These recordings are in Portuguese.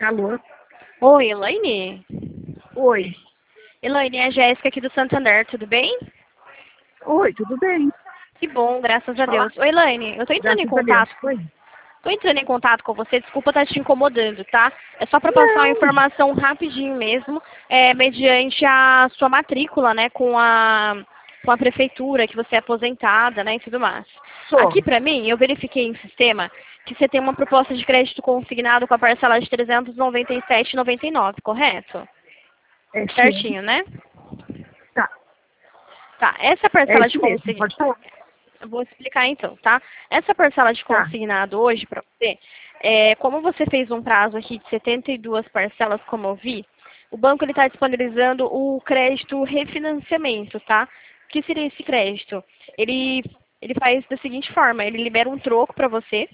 Alô? Oi, Elaine? Oi. Elaine, é a Jéssica aqui do Santander, tudo bem? Oi, tudo bem? Que bom, graças a Falar. Deus. Oi, Elaine, eu tô entrando em Graças a Deus. contato. Oi. Tô entrando em contato com você, desculpa estar te incomodando, tá? É só para passar uma Não. informação rapidinho mesmo, mediante a sua matrícula, né, com a prefeitura, que você é aposentada, né, e tudo mais. Sou. Aqui pra mim, eu verifiquei em sistema que você tem uma proposta de crédito consignado com a parcela de R$ 397,99, correto? É sim. Certinho, né? Tá. Tá, essa É parcela de isso mesmo, consignado, pode falar. eu vou explicar então, tá? Essa parcela de Tá. consignado hoje para você, como você fez um prazo aqui de 72 parcelas, como eu vi, o banco ele está disponibilizando o crédito refinanciamento, tá? O que seria esse crédito? Ele faz da seguinte forma, ele libera um troco para você.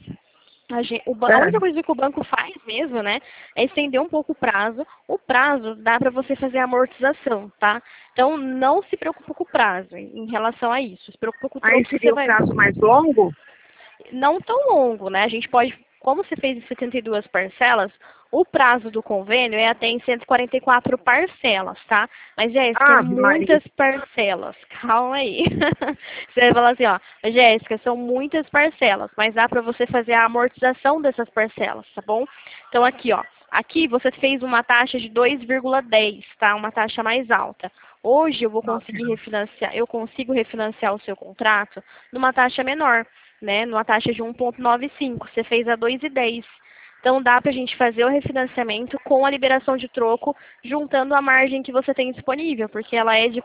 A Ah, única coisa que o banco faz mesmo, né, é estender um pouco o prazo. O prazo dá para você fazer a amortização, tá? Então, não se preocupe com o prazo em relação a isso. Se preocupe com o aí troco que você seria o vai... prazo mais longo? Não tão longo, né? A gente pode, como você fez em 72 parcelas, o prazo do convênio é até em 144 parcelas, tá? Mas, Jéssica, é Ave Maria. muitas parcelas. Calma aí. Você vai falar assim, ó, Jéssica, são muitas parcelas, mas dá para você fazer a amortização dessas parcelas, tá bom? Então, aqui, ó. Aqui você fez uma taxa de 2,10, tá? Uma taxa mais alta. Hoje eu vou Nossa. conseguir refinanciar, eu consigo refinanciar o seu contrato numa taxa menor, né? Numa taxa de 1,95. Você fez a 2,10. Então dá para a gente fazer o refinanciamento com a liberação de troco, juntando a margem que você tem disponível, porque ela é de R$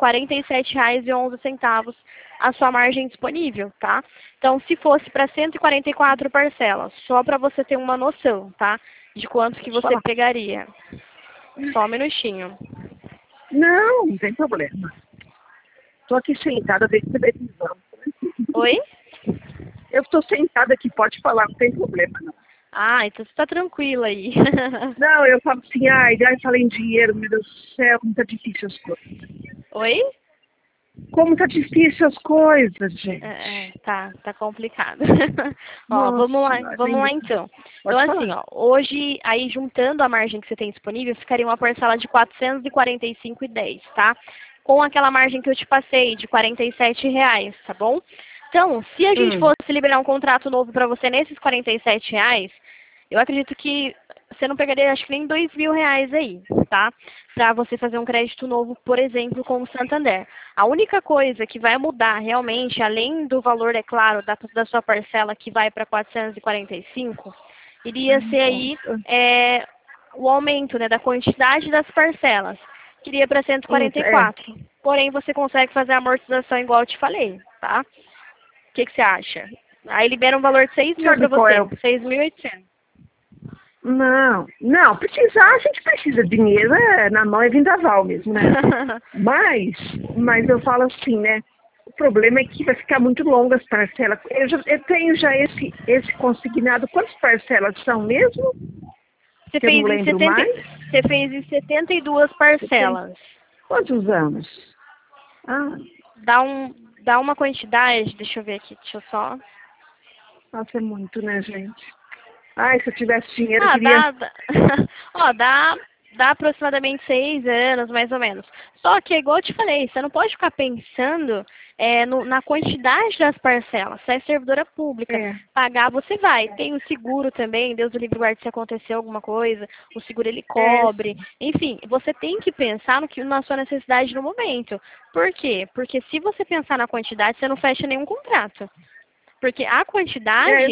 47,11 a sua margem disponível, tá? Então, se fosse para 144 parcelas, só para você ter uma noção, tá? De quanto que Pode você falar. pegaria. Só um minutinho. Não tem problema. Tô aqui sentada vendo televisão. Oi? Eu estou sentada aqui, pode falar, não tem problema, não. Ah, então você tá tranquila aí. Não, eu falo assim, ai, falei em dinheiro, meu Deus do céu, como tá difícil as coisas. Oi? Como tá difícil as coisas, gente. Tá complicado. Ó, Nossa, vamos lá então. Então pode assim, falar. ó, hoje aí juntando a margem que você tem disponível, ficaria uma parcela de R$ 445,10, tá? Com aquela margem que eu te passei de R$ 47,00, tá bom? Então, se a gente Hum. fosse liberar um contrato novo para você nesses R$ 47,00, eu acredito que você não pegaria, acho que nem R$ 2.000 aí, tá? Para você fazer um crédito novo, por exemplo, com o Santander. A única coisa que vai mudar realmente, além do valor, é claro, da sua parcela que vai para 445, iria ser aí Nossa. o aumento, né, da quantidade das parcelas, que iria para Isso, é. 144. Porém, você consegue fazer a amortização igual eu te falei, tá? O que você acha? Aí libera um valor de 6.000 Sabe para qual é você, o... 6.800. Não, precisar, a gente precisa de dinheiro, na mão é vendaval mesmo, né? Mas eu falo assim, né? O problema é que vai ficar muito longo as parcelas. Eu tenho já esse consignado. Quantas parcelas são mesmo? Você Que eu não fez em lembro 70, mais. você fez em 72 Você tem parcelas. quantos anos? Ah, Dá dá uma quantidade, deixa eu ver aqui, deixa eu só. nossa, é muito, né, gente? Ai, se eu tivesse dinheiro, eu Ah, queria... ó, dá aproximadamente 6 anos, mais ou menos. Só que, igual eu te falei, você não pode ficar pensando na quantidade das parcelas. Você é servidora pública. É, Pagar você vai. Tem o seguro também, Deus o livre guarde se acontecer alguma coisa, o seguro ele é, cobre. Enfim, você tem que pensar na sua necessidade no momento. Por quê? Porque se você pensar na quantidade, você não fecha nenhum contrato. Porque a é, quantidade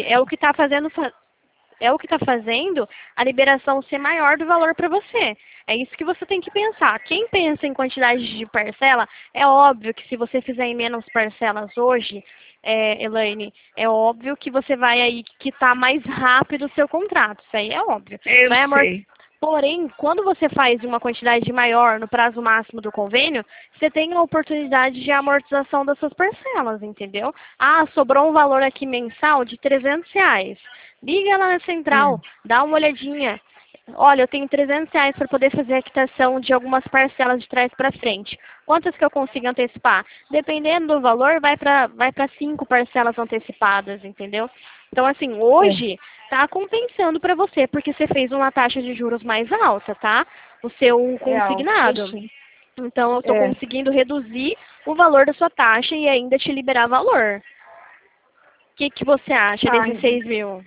é o que está fazendo a liberação ser maior do valor para você. É isso que você tem que pensar. Quem pensa em quantidade de parcela, é óbvio que se você fizer em menos parcelas hoje, Elaine, é óbvio que você vai aí quitar mais rápido o seu contrato. Isso aí é óbvio. eu Vai amor... sei. Porém, quando você faz uma quantidade maior no prazo máximo do convênio, você tem a oportunidade de amortização das suas parcelas, entendeu? Ah, sobrou um valor aqui mensal de R$ 300. Liga lá na central, dá uma olhadinha. Olha, eu tenho R$ 300 para poder fazer a quitação de algumas parcelas de trás para frente. Quantas que eu consigo antecipar? Dependendo do valor, vai para 5 parcelas antecipadas, entendeu? Então, assim, É. hoje, tá compensando para você, porque você fez uma taxa de juros mais alta, tá? O seu É alto, consignado. eu sei. Então, eu estou É. conseguindo reduzir o valor da sua taxa e ainda te liberar valor. O que você acha desses Ai, 6 mil?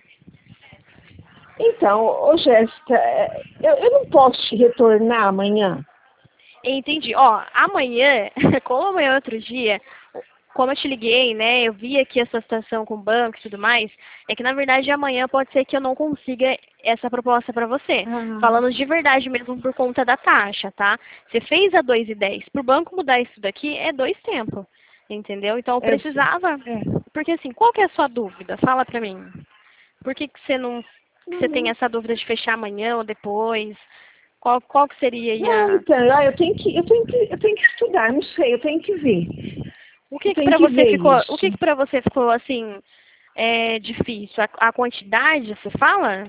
então, ô Jéssica, eu não posso te retornar amanhã? Entendi. Ó, amanhã, como amanhã é outro dia, como eu te liguei, né, eu vi aqui a sua situação com o banco e tudo mais, é que na verdade amanhã pode ser que eu não consiga essa proposta para você. Ah, Falando de verdade mesmo por conta da taxa, tá? Você fez a 2,10. Para o banco mudar isso daqui é 2 tempos, entendeu? Então eu eu sei. precisava, É. porque assim, qual que é a sua dúvida? Fala pra mim. Por que você não, que você tem Não, essa dúvida de fechar amanhã ou depois? Qual que seria aí não, a... então, eu tenho que estudar, não sei, eu tenho que ver. O Eu que que tenho para que você ver ficou, o isso. que que para você ficou assim difícil? A quantidade, você fala?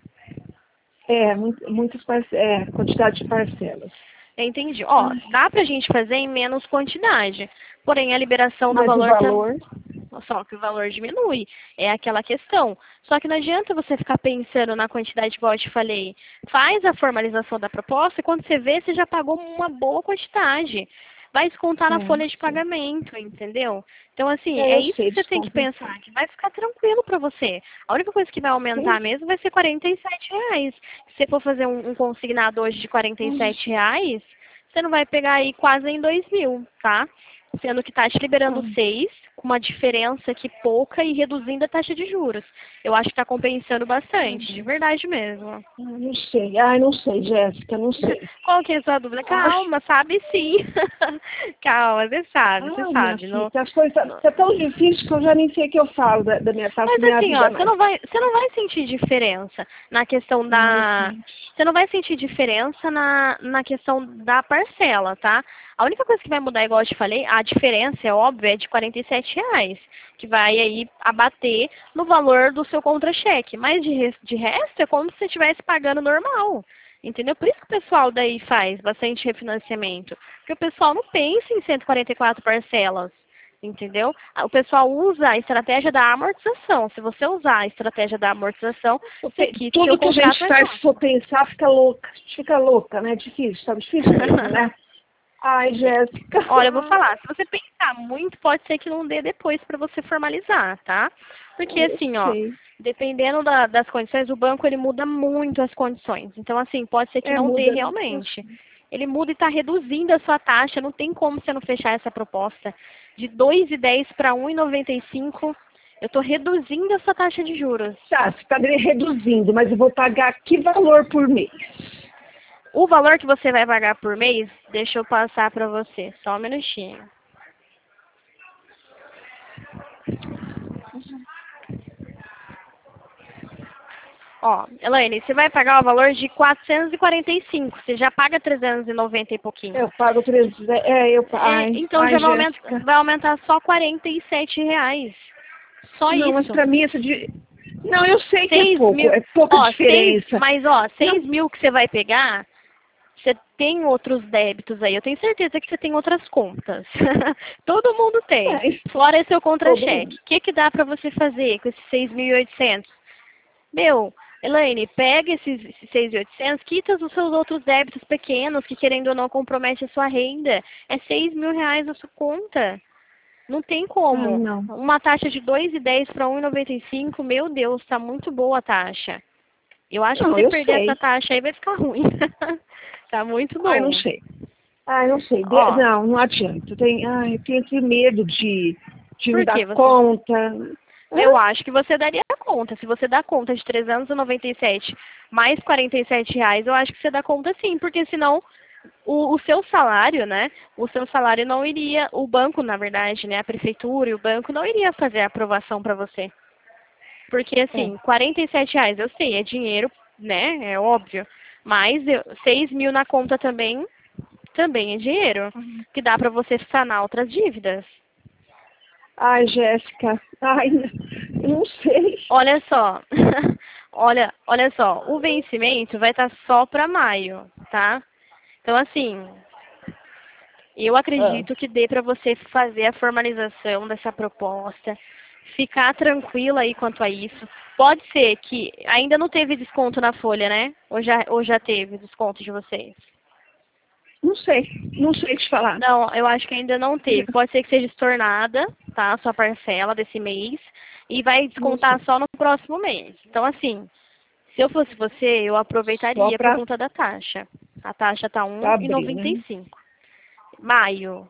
É, quantidade de parcelas. Entendi. Ó, dá pra gente fazer em menos quantidade. Porém, a liberação do Mas o valor valor, só que o valor diminui. É aquela questão. Só que não adianta você ficar pensando na quantidade igual eu te falei. Faz a formalização da proposta e quando você vê, você já pagou uma boa quantidade. Vai descontar na folha de sei. pagamento, entendeu? Então, assim, É, é eu isso sei, que você tem que desconto. pensar, que vai ficar tranquilo para você. A única coisa que vai aumentar Sim. mesmo vai ser R$ 47. Se você for fazer um consignado hoje de R$ 47, você não vai pegar aí quase em 2 mil, tá? Sendo que está te liberando Ah, 6, com uma diferença aqui pouca e reduzindo a taxa de juros. Eu acho que está compensando bastante, de verdade mesmo. não sei. Ai, não sei, Jéssica, não sei. Qual que é a sua dúvida? Ai, Calma, sabe sim. Calma, você minha sabe. filha, Não, as coisas não- tá tão difícil que eu já nem sei o que eu falo da minha, faço Mas minha assim, vida ó, mais. você não vai sentir diferença na questão Ai, não da. sei. Você não vai sentir diferença na questão da parcela, tá? A única coisa que vai mudar, igual eu te falei, a diferença, é óbvio, é de R$ 47, que vai aí abater no valor do seu contra-cheque. Mas de resto é como se você estivesse pagando normal. Entendeu? Por isso que o pessoal daí faz bastante refinanciamento. Porque o pessoal não pensa em 144 parcelas. Entendeu? O pessoal usa a estratégia da amortização. Se você usar a estratégia da amortização, você quita o seu Tudo que a contrato gente mais faz, se for fácil. pensar, fica louca, né? Difícil, tá difícil mesmo, né? Ai, Jéssica. Olha, eu vou falar, se você pensar muito, pode ser que não dê depois para você formalizar, tá? Porque Eu assim, ó, sei. dependendo das condições, o banco ele muda muito as condições. Então, assim, pode ser que É, não dê muda. realmente. Ele muda e está reduzindo a sua taxa, não tem como você não fechar essa proposta. De 2,10 para 1,95, eu estou reduzindo a sua taxa de juros. Tá, você está reduzindo, mas eu vou pagar que valor por mês? O valor que você vai pagar por mês, deixa eu passar para você, só um minutinho. Ó, Elaine, você vai pagar o valor de 445. Você já paga 390 e pouquinho. Eu pago 300. Então Ai, já Jéssica. vai aumentar só R$ 47. Só Não, mas isso. para mim isso de. Não, eu sei que 6 mil. é pouca diferença. Mas 6 Não, mil que você vai pegar, você tem outros débitos aí. Eu tenho certeza que você tem outras contas. Todo mundo tem. é, Fora seu todo mundo. contra-cheque. O que dá pra você fazer com esses 6.800? Meu, Elaine, pega esses 6.800, quita os seus outros débitos pequenos, que querendo ou não compromete a sua renda. É R$ 6.000 a sua conta. Não tem Ai, como. não. Uma taxa de 2,10 para 1,95, meu Deus, tá muito boa a taxa. Eu acho que Não, você eu perder essa sei. taxa aí vai ficar ruim. Tá muito Ai, não bom. sei. Ai, não sei. Ó, Não, não adianta. Eu tenho esse medo de não por dar que você? conta. Hã? Eu acho que você daria conta. Se você dá conta de 397 mais R$ 47, eu acho que você dá conta sim, porque senão o seu salário, né? O seu salário não iria, o banco, na verdade, né? A prefeitura e o banco não iria fazer a aprovação para você. Porque É. assim, R$ 47, eu sei, é dinheiro, né? É óbvio. Mas 6 mil na conta também é dinheiro. Que dá para você sanar outras dívidas. Ai, Jéssica. Ai, eu não sei. Olha só, olha só, o vencimento vai estar só para maio, tá? Então, assim, eu Ah, acredito que dê para você fazer a formalização dessa proposta. ficar tranquila aí quanto a isso. Pode ser que ainda não teve desconto na folha, né? Ou já teve desconto de vocês? Não sei te falar. Não, eu acho que ainda não teve. Pode ser que seja estornada, tá? A sua parcela desse mês. E vai descontar só no próximo mês. Então, assim, se eu fosse você, eu aproveitaria por conta da taxa. A taxa tá pra abrir, né? 1,95. Maio.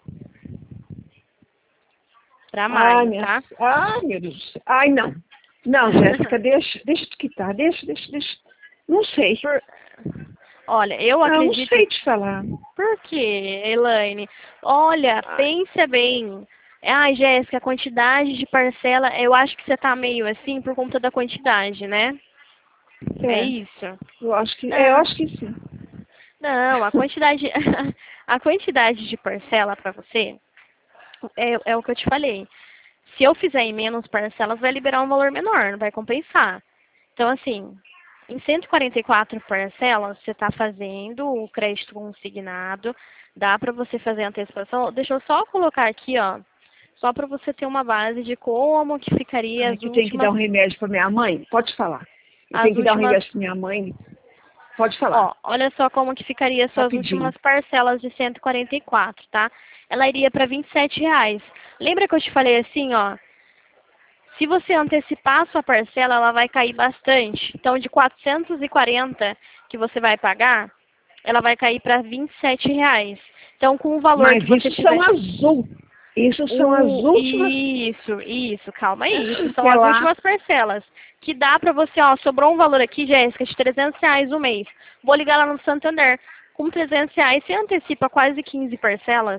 Pra maio, tá? Ai, meu Deus. Ai, não. Não, Jéssica, deixa tu quitar. Deixa. Não sei. Olha, eu acredito... Não sei te falar. Por quê, Elaine? Olha, pensa bem. Ai, Jéssica, a quantidade de parcela, eu acho que você tá meio assim por conta da quantidade, né? É isso? Eu acho que sim. Não, a quantidade, a quantidade de parcela para você é o que eu te falei. Se eu fizer em menos parcelas, vai liberar um valor menor, não vai compensar. Então, assim, em 144 parcelas, você está fazendo o crédito consignado, dá para você fazer a antecipação. Deixa eu só colocar aqui, ó, só para você ter uma base de como que ficaria as que últimas... tem que dar um remédio para minha mãe? Pode falar. Eu As tenho que dar um últimas... remédio para minha mãe? Pode falar. Ó, olha só como que ficaria as suas últimas parcelas de 144, tá? Ela iria para R$ 27. Lembra que eu te falei assim, ó? Se você antecipar a sua parcela, ela vai cair bastante. Então, de 440 que você vai pagar, ela vai cair para R$ 27. Então, com o valor Mas que você isso tiver... são azul. Isso são as últimas... Isso, calma aí. Isso são as últimas parcelas. Que dá pra você, ó, sobrou um valor aqui, Jéssica, de R$ 300 o mês. Vou ligar lá no Santander. Com R$ 300, você antecipa quase 15 parcelas.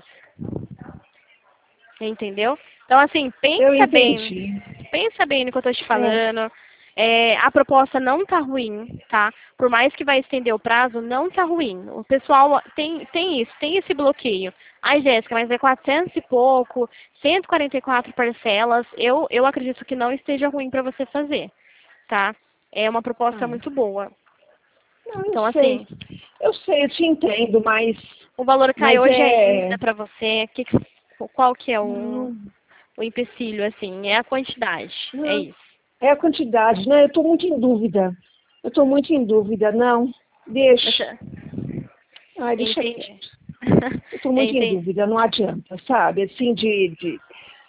Entendeu? Então, assim, pensa bem no que eu tô te falando. A proposta não tá ruim, tá? Por mais que vai estender o prazo, não tá ruim. O pessoal tem esse bloqueio. Ai, Jéssica, mas é 400 e pouco, 144 parcelas. Eu acredito que não esteja ruim para você fazer, tá? É uma proposta muito boa. Não, então, assim... Eu sei, eu te entendo, mas... O valor cai hoje ainda para você. Qual que é o empecilho, assim? É a quantidade, é isso. É a quantidade, né? Eu estou muito em dúvida. Não, deixa. Ai, deixa quieto. Eu estou muito em dúvida, não adianta, sabe? Assim, de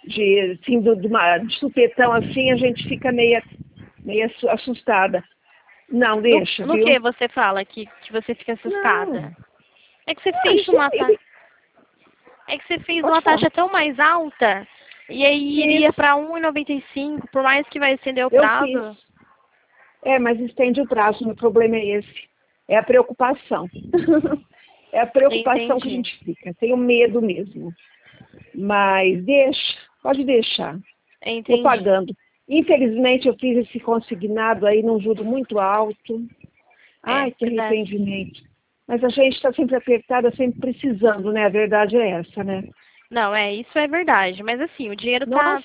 supetão, assim, a gente fica meio assustada. Não, deixa, No que você fala que você fica assustada? Não. É que você fez uma taxa... É que você fez uma taxa tão mais alta... E aí iria para 1,95, por mais que vai estender o prazo. Eu fiz. Mas estende o prazo, o problema é esse. É a preocupação. É a preocupação que a gente fica. Tenho medo mesmo. Mas pode deixar. Estou pagando. Infelizmente eu fiz esse consignado aí num juro muito alto. Ai, que arrependimento. Mas a gente está sempre apertada, sempre precisando, né? A verdade é essa, né? Não, isso é verdade, mas assim, o dinheiro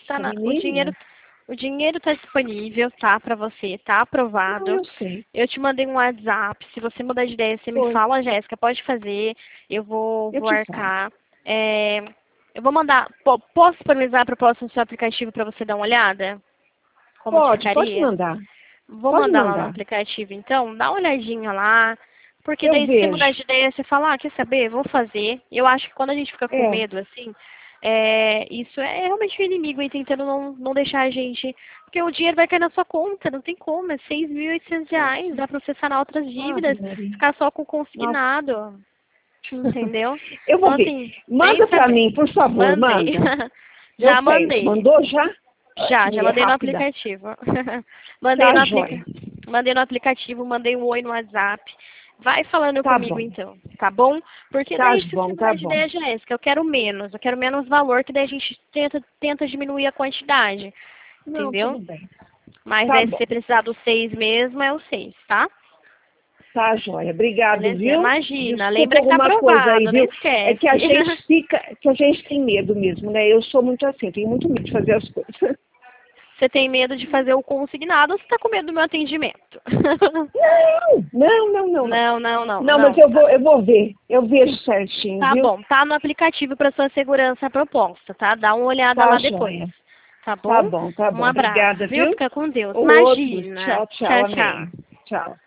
o dinheiro tá disponível, tá, para você, tá aprovado. Não, eu sei. Eu te mandei um WhatsApp, se você mudar de ideia, você me fala, Jéssica, pode fazer, eu vou arcar. Eu vou mandar, posso disponibilizar a proposta no seu aplicativo para você dar uma olhada? Pode mandar. Vou mandar lá no aplicativo, então, dá uma olhadinha lá. Porque daí se você mudar de ideia, você fala, quer saber, vou fazer. Eu acho que quando a gente fica com medo, assim, isso é realmente o inimigo aí tentando não deixar a gente... Porque o dinheiro vai cair na sua conta, não tem como, é R$ 6.800, dá pra você sanar outras dívidas, ficar só com o consignado. Entendeu? Eu vou ver. Assim, manda pra mim, por favor, manda. Já mandei. Mandou já? Já mandei no aplicativo. Mandei no aplicativo, mandei um oi no WhatsApp. Vai falando comigo, então, tá bom? Porque daí, se você mudar de ideia, Jéssica, eu quero menos valor, que daí a gente tenta diminuir a quantidade, entendeu? Tudo bem. Mas aí, se você precisar dos 6 mesmo, é o 6, tá? Tá, joia. Obrigada, viu? Imagina, lembra que tá aprovado, aí, viu? Não esquece. É que a gente tem medo mesmo, né? Eu sou muito assim, tenho muito medo de fazer as coisas. Você tem medo de fazer o consignado ou você está com medo do meu atendimento? Não, mas eu vou ver. Eu vejo certinho, tá viu? Bom, tá no aplicativo para sua segurança a proposta, tá? Dá uma olhada lá depois. Tá bom? Tá bom, tá bom. Um abraço, Obrigada, viu? viu? Fica com Deus. Outro. Imagina. Tchau, tchau. Tchau, Amém. tchau. Tchau.